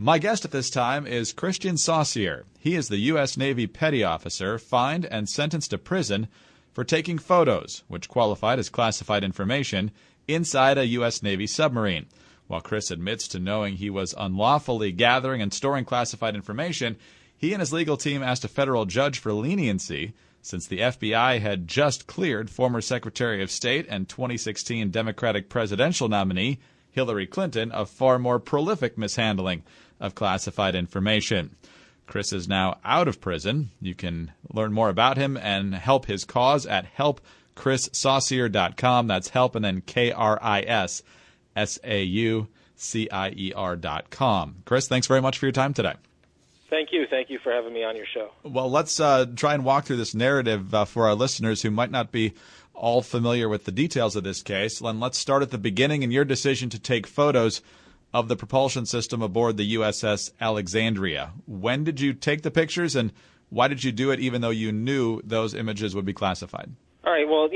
My guest at this time is Christian Saucier. He is the U.S. Navy petty officer fined and sentenced to prison for taking photos, which qualified as classified information, inside a U.S. Navy submarine. While Chris admits to knowing he was unlawfully gathering and storing classified information, he and his legal team asked a federal judge for leniency since the FBI had just cleared former Secretary of State and 2016 Democratic presidential nominee Hillary Clinton of far more prolific mishandling of classified information. Chris is now out of prison. You can learn more about him and help his cause at helpchrissaucier.com. That's help and then KRISSAUCIER.com. Chris, thanks very much for your time today. Thank you. Thank you for having me on your show. Well, let's try and walk through this narrative for our listeners who might not be all familiar with the details of this case. Len, let's start at the beginning in your decision to take photos of the propulsion system aboard the USS Alexandria. When did you take the pictures, and why did you do it even though you knew those images would be classified? All right, well,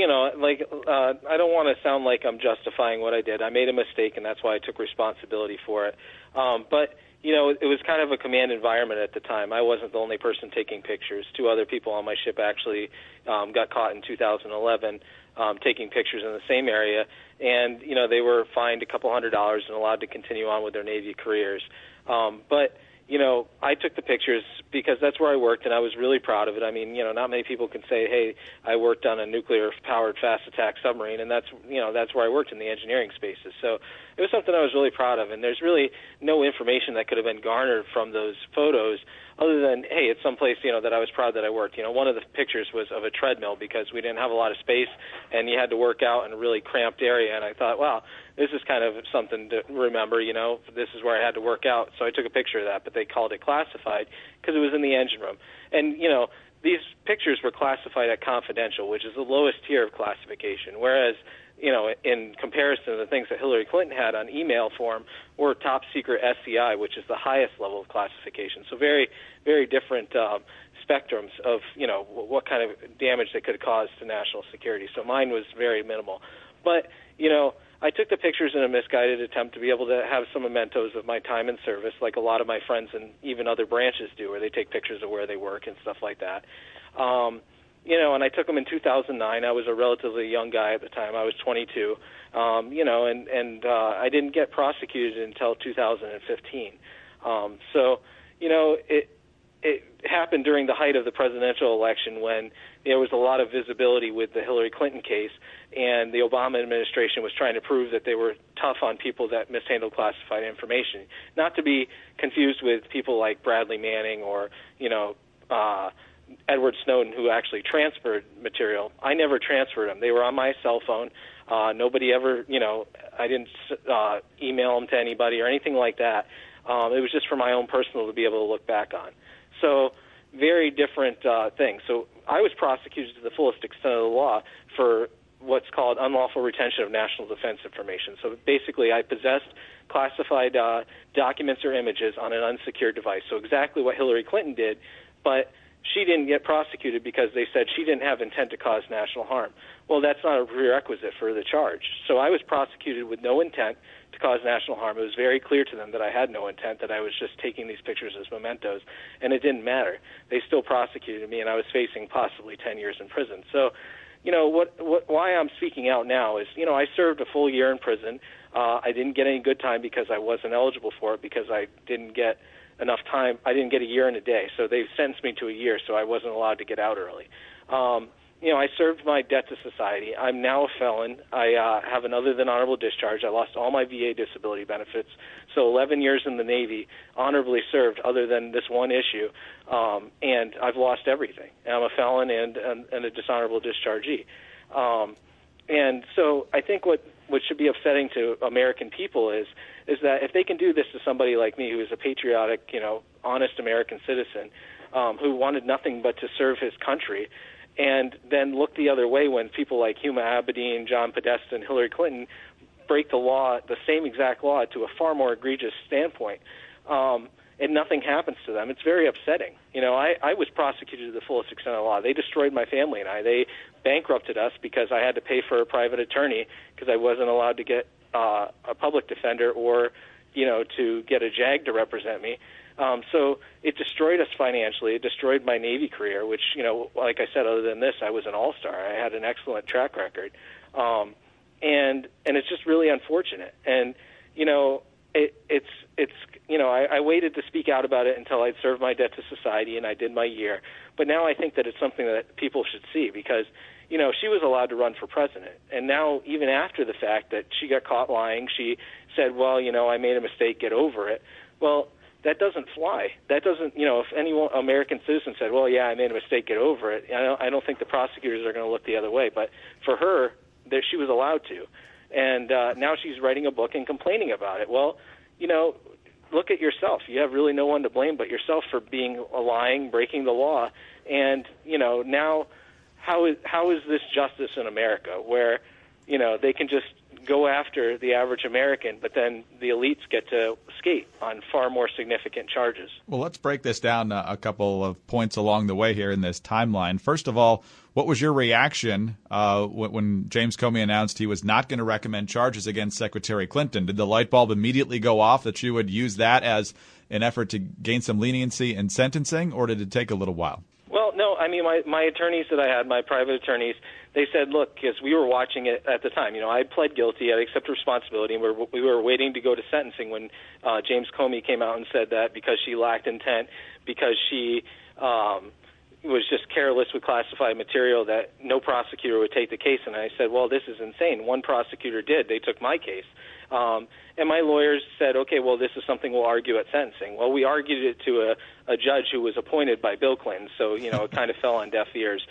I don't want to sound like I'm justifying what I did. I made a mistake, and that's why I took responsibility for it. But it was kind of a command environment at the time. I wasn't the only person taking pictures. Two other people on my ship actually got caught in 2011 taking pictures in the same area, and they were fined a couple $100 and allowed to continue on with their Navy careers. But I took the pictures because that's where I worked, and I was really proud of it. I mean, not many people can say, hey, I worked on a nuclear-powered fast attack submarine, and that's where I worked in the engineering spaces. So it was something I was really proud of, and there's really no information that could have been garnered from those photos other than, hey, it's someplace, that I was proud that I worked. One of the pictures was of a treadmill because we didn't have a lot of space, and you had to work out in a really cramped area, and I thought, wow, this is kind of something to remember, this is where I had to work out. So I took a picture of that, but they called it classified because it was in the engine room. And, these pictures were classified at confidential, which is the lowest tier of classification, whereas, in comparison to the things that Hillary Clinton had on email form were top secret SCI, which is the highest level of classification. So very, very different spectrums of, what kind of damage they could cause to national security. So mine was very minimal. But, I took the pictures in a misguided attempt to be able to have some mementos of my time in service, like a lot of my friends and even other branches do, where they take pictures of where they work and stuff like that. And I took them in 2009. I was a relatively young guy at the time. I was 22, and I didn't get prosecuted until 2015. It happened during the height of the presidential election when there was a lot of visibility with the Hillary Clinton case, and the Obama administration was trying to prove that they were tough on people that mishandled classified information. Not to be confused with people like Bradley Manning or, Edward Snowden, who actually transferred material. I never transferred them. They were on my cell phone. Nobody ever, I didn't email them to anybody or anything like that. It was just for my own personal to be able to look back on. So very different things. So I was prosecuted to the fullest extent of the law for what's called unlawful retention of national defense information. So basically I possessed classified documents or images on an unsecured device. So exactly what Hillary Clinton did, but she didn't get prosecuted because they said she didn't have intent to cause national harm. Well, that's not a prerequisite for the charge. So I was prosecuted with no intent to cause national harm. It was very clear to them that I had no intent, that I was just taking these pictures as mementos, and it didn't matter. They still prosecuted me, and I was facing possibly 10 years in prison. So, why I'm speaking out now is, I served a full year in prison. I didn't get any good time because I wasn't eligible for it because I didn't get enough time. I didn't get a year and a day, so they sentenced me to a year, so I wasn't allowed to get out early. I served my debt to society. I'm now a felon. I have an other than honorable discharge. I lost all my VA disability benefits, so 11 years in the Navy, honorably served other than this one issue, and I've lost everything. I'm a felon and a dishonorable dischargee. And so I think what should be upsetting to American people is that if they can do this to somebody like me who is a patriotic, honest American citizen who wanted nothing but to serve his country, and then look the other way when people like Huma Abedin, John Podesta, and Hillary Clinton break the law, the same exact law, to a far more egregious standpoint, and nothing happens to them. It's very upsetting. I was prosecuted to the fullest extent of the law. They destroyed my family and I. They bankrupted us because I had to pay for a private attorney because I wasn't allowed to get a public defender or to get a JAG to represent me. So it destroyed us financially. It destroyed my Navy career, which, like I said, other than this, I was an all-star. I had an excellent track record. And it's just really unfortunate. And, I waited to speak out about it until I'd served my debt to society, and I did my year. But now I think that it's something that people should see because, she was allowed to run for president. And now, even after the fact that she got caught lying, she said, well, I made a mistake, get over it. Well, that doesn't fly. That doesn't, if any American citizen said, well, yeah, I made a mistake, get over it, I don't think the prosecutors are going to look the other way. But for her, she was allowed to. And now she's writing a book and complaining about it. Well, look at yourself. You have really no one to blame but yourself for being lying, breaking the law. And, now how is this justice in America where, they can just go after the average American, but then the elites get to skate on far more significant charges? Well, let's break this down a couple of points along the way here in this timeline. First of all, what was your reaction when James Comey announced he was not going to recommend charges against Secretary Clinton? Did the light bulb immediately go off that you would use that as an effort to gain some leniency in sentencing, or did it take a little while? Well, no, I mean, my attorneys that I had, my private attorneys, they said, look, because we were watching it at the time, I pled guilty, I accepted responsibility, and we were waiting to go to sentencing when James Comey came out and said that because she lacked intent, because she was just careless with classified material, that no prosecutor would take the case. And I said, well, this is insane. One prosecutor did. They took my case. And my lawyers said, okay, well, this is something we'll argue at sentencing. Well, we argued it to a judge who was appointed by Bill Clinton, so, it kind of fell on deaf ears.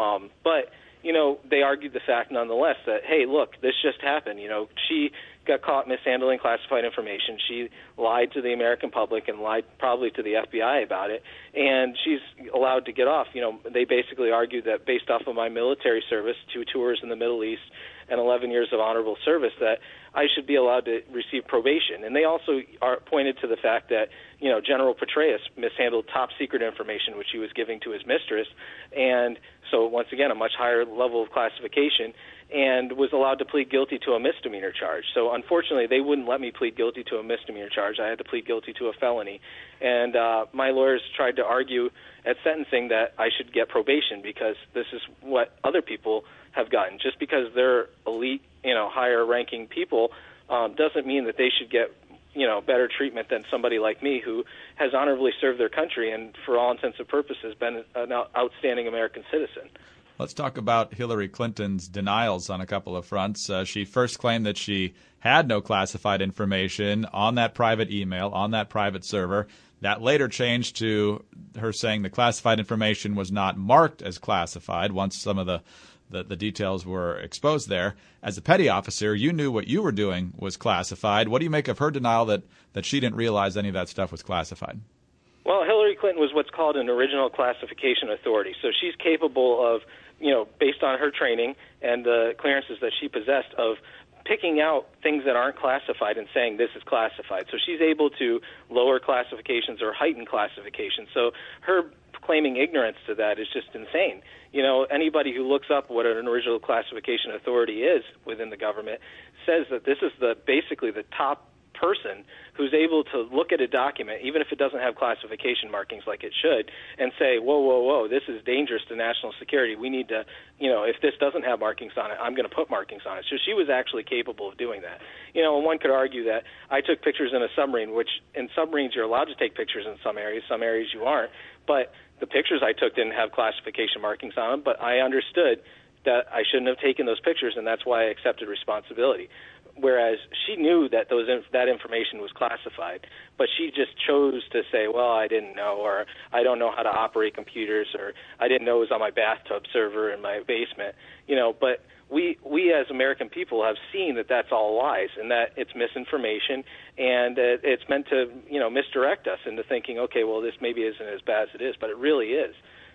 But, they argued the fact nonetheless that, hey, look, this just happened. She got caught mishandling classified information. She lied to the American public and lied probably to the FBI about it, and she's allowed to get off. They basically argued that based off of my military service, 2 tours in the Middle East, and 11 years of honorable service, that I should be allowed to receive probation. And they also pointed to the fact that, General Petraeus mishandled top secret information which he was giving to his mistress, and so once again, a much higher level of classification, and was allowed to plead guilty to a misdemeanor charge. So unfortunately, they wouldn't let me plead guilty to a misdemeanor charge. I had to plead guilty to a felony. And my lawyers tried to argue at sentencing that I should get probation because this is what other people have gotten. Just because they're elite, higher-ranking people doesn't mean that they should get, better treatment than somebody like me who has honorably served their country and, for all intents and purposes, been an outstanding American citizen. Let's talk about Hillary Clinton's denials on a couple of fronts. She first claimed that she had no classified information on that private email, on that private server. That later changed to her saying the classified information was not marked as classified once some of the details were exposed there. As a petty officer, you knew what you were doing was classified. What do you make of her denial that she didn't realize any of that stuff was classified? Well, Hillary Clinton was what's called an original classification authority. So she's capable of, based on her training and the clearances that she possessed, of picking out things that aren't classified and saying this is classified. So she's able to lower classifications or heighten classifications. So her claiming ignorance to that is just insane. Anybody who looks up what an original classification authority is within the government says that this is basically the top person who's able to look at a document, even if it doesn't have classification markings like it should, and say, whoa, this is dangerous to national security. We need to, if this doesn't have markings on it, I'm going to put markings on it. So she was actually capable of doing that. And one could argue that I took pictures in a submarine, which in submarines you're allowed to take pictures in some areas you aren't. But the pictures I took didn't have classification markings on them, but I understood that I shouldn't have taken those pictures, and that's why I accepted responsibility. Whereas she knew that that information was classified, but she just chose to say, well, I didn't know, or I don't know how to operate computers, or I didn't know it was on my bathtub server in my basement. But we as American people have seen that that's all lies and that it's misinformation, and it's meant to, misdirect us into thinking, okay, well, this maybe isn't as bad as it is, but it really is.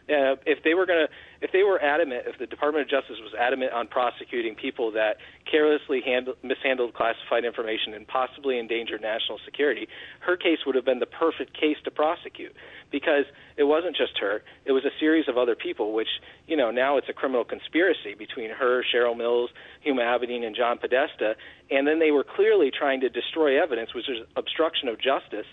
If they were adamant, if the Department of Justice was adamant on prosecuting people that carelessly mishandled classified information and possibly endangered national security, her case would have been the perfect case to prosecute, because it wasn't just her. It was a series of other people, which, now it's a criminal conspiracy between her, Cheryl Mills, Huma Abedin, and John Podesta, and then they were clearly trying to destroy evidence, which is obstruction of justice,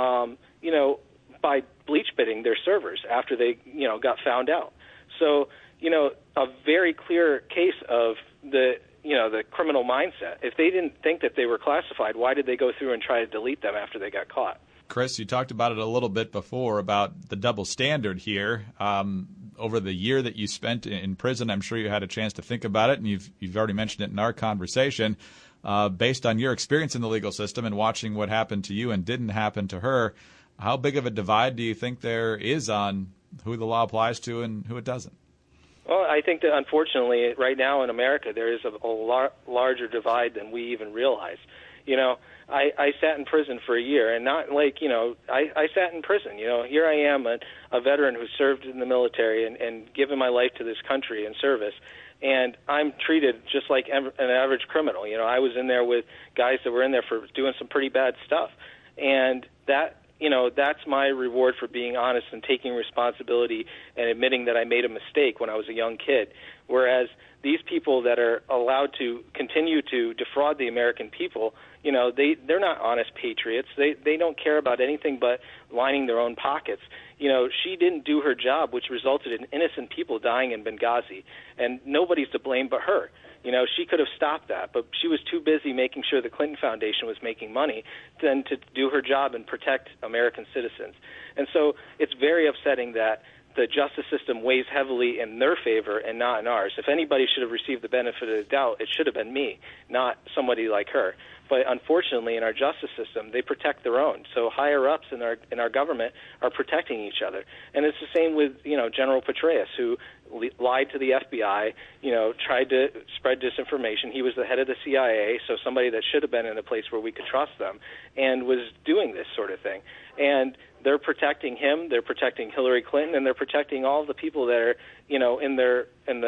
by bleach bidding their servers after they, got found out. So, a very clear case of the criminal mindset. If they didn't think that they were classified, why did they go through and try to delete them after they got caught? Chris, you talked about it a little bit before about the double standard here. Over the year that you spent in prison, I'm sure you had a chance to think about it, and you've already mentioned it in our conversation. Based on your experience in the legal system and watching what happened to you and didn't happen to her, how big of a divide do you think there is on who the law applies to and who it doesn't? Well, I think that unfortunately right now in America there is a larger divide than we even realize. I sat in prison for a year, and not like, I sat in prison. Here I am, a veteran who served in the military and given my life to this country in service, and I'm treated just like an average criminal. I was in there with guys that were in there for doing some pretty bad stuff, and that's my reward for being honest and taking responsibility and admitting that I made a mistake when I was a young kid. Whereas these people that are allowed to continue to defraud the American people, they're not honest patriots. They don't care about anything but lining their own pockets. She didn't do her job, which resulted in innocent people dying in Benghazi, and nobody's to blame but her. She could have stopped that, but she was too busy making sure the Clinton Foundation was making money than to do her job and protect American citizens. And so it's very upsetting that the justice system weighs heavily in their favor and not in ours. If anybody should have received the benefit of the doubt, it should have been me, not somebody like her. But unfortunately, in our justice system, they protect their own. So higher ups in our government are protecting each other, and it's the same with General Petraeus, who lied to the FBI, tried to spread disinformation. He was the head of the CIA, so somebody that should have been in a place where we could trust them, and was doing this sort of thing. And they're protecting him, they're protecting Hillary Clinton, and they're protecting all the people that are, in their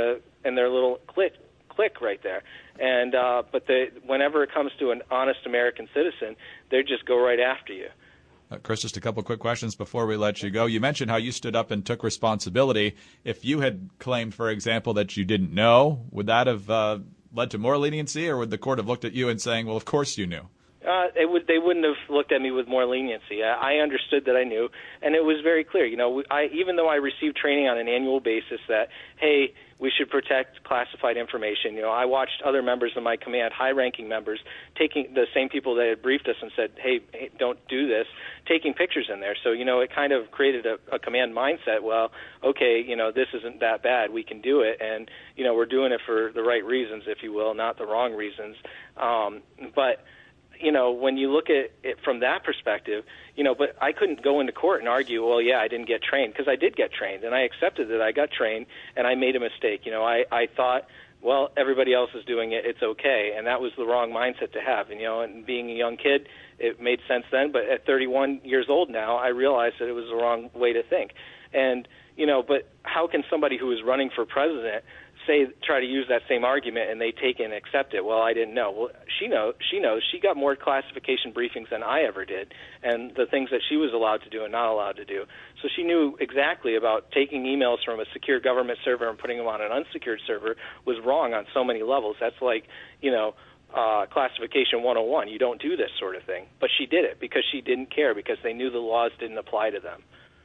little clique right there. And but whenever it comes to an honest American citizen, they just go right after you. Chris, just a couple quick questions before we let you go. You mentioned how you stood up and took responsibility. If you had claimed, for example, that you didn't know, would that have led to more leniency, or would the court have looked at you and saying, well, of course you knew? They wouldn't have looked at me with more leniency. I understood that I knew, and it was very clear. Even though I received training on an annual basis that, hey, we should protect classified information, I watched other members of my command, high-ranking members, taking the same people that had briefed us and said, hey, don't do this, taking pictures in there. So, it kind of created a command mindset. Well, okay, this isn't that bad. We can do it, and, we're doing it for the right reasons, if you will, not the wrong reasons. But when you look at it from that perspective, but I couldn't go into court and argue, well, yeah, I didn't get trained, because I did get trained, and I accepted that I got trained, and I made a mistake. I thought, well, everybody else is doing it, it's okay, and that was the wrong mindset to have. And being a young kid, it made sense then, but at 31 years old now, I realized that it was the wrong way to think. And, but how can somebody who is running for president try to use that same argument and they take it and accept it? Well, I didn't know. Well, she knows. She got more classification briefings than I ever did, and the things that she was allowed to do and not allowed to do. So she knew exactly about taking emails from a secure government server and putting them on an unsecured server was wrong on so many levels. That's like, classification 101. You don't do this sort of thing. But she did it because she didn't care, because they knew the laws didn't apply to them.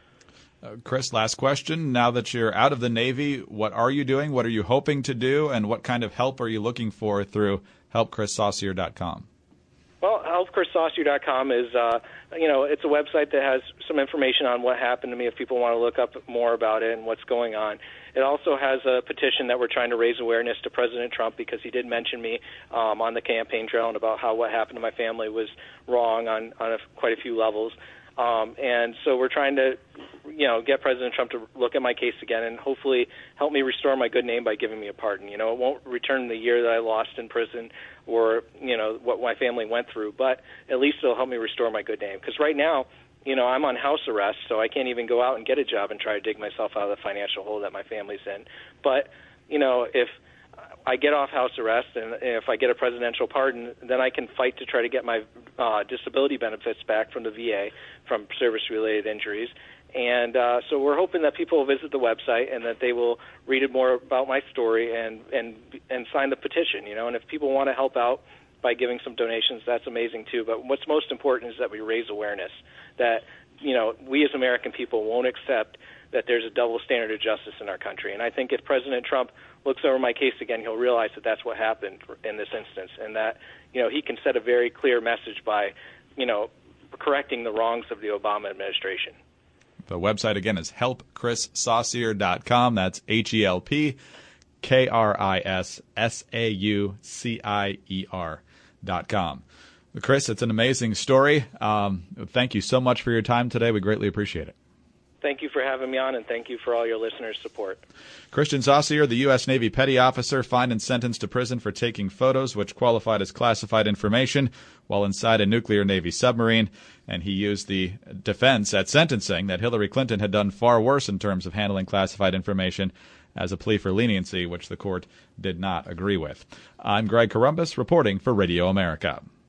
Chris, last question. Now that you're out of the Navy, what are you doing? What are you hoping to do? And what kind of help are you looking for through helpchrissaucier.com? Well, helpchrissaucier.com is, it's a website that has some information on what happened to me if people want to look up more about it and what's going on. It also has a petition that we're trying to raise awareness to President Trump, because he did mention me on the campaign trail and about how what happened to my family was wrong on quite a few levels. And so we're trying to, get President Trump to look at my case again and hopefully help me restore my good name by giving me a pardon. It won't return the year that I lost in prison or, what my family went through, but at least it'll help me restore my good name. Because right now, I'm on house arrest, so I can't even go out and get a job and try to dig myself out of the financial hole that my family's in. But, if I get off house arrest and if I get a presidential pardon, then I can fight to try to get my disability benefits back from the VA from service-related injuries. And so we're hoping that people will visit the website and that they will read more about my story and sign the petition, And if people want to help out by giving some donations, that's amazing too. But what's most important is that we raise awareness that, we as American people won't accept that there's a double standard of justice in our country. And I think if President Trump looks over my case again, he'll realize that that's what happened in this instance, and that, he can set a very clear message by, correcting the wrongs of the Obama administration. The website, again, is helpchrissaucier.com. That's HelpChrissaucier.com. Chris, it's an amazing story. Thank you so much for your time today. We greatly appreciate it. Thank you for having me on, and thank you for all your listeners' support. Christian Saucier, the U.S. Navy petty officer, fined and sentenced to prison for taking photos which qualified as classified information while inside a nuclear Navy submarine. And he used the defense at sentencing that Hillary Clinton had done far worse in terms of handling classified information as a plea for leniency, which the court did not agree with. I'm Greg Corombos, reporting for Radio America.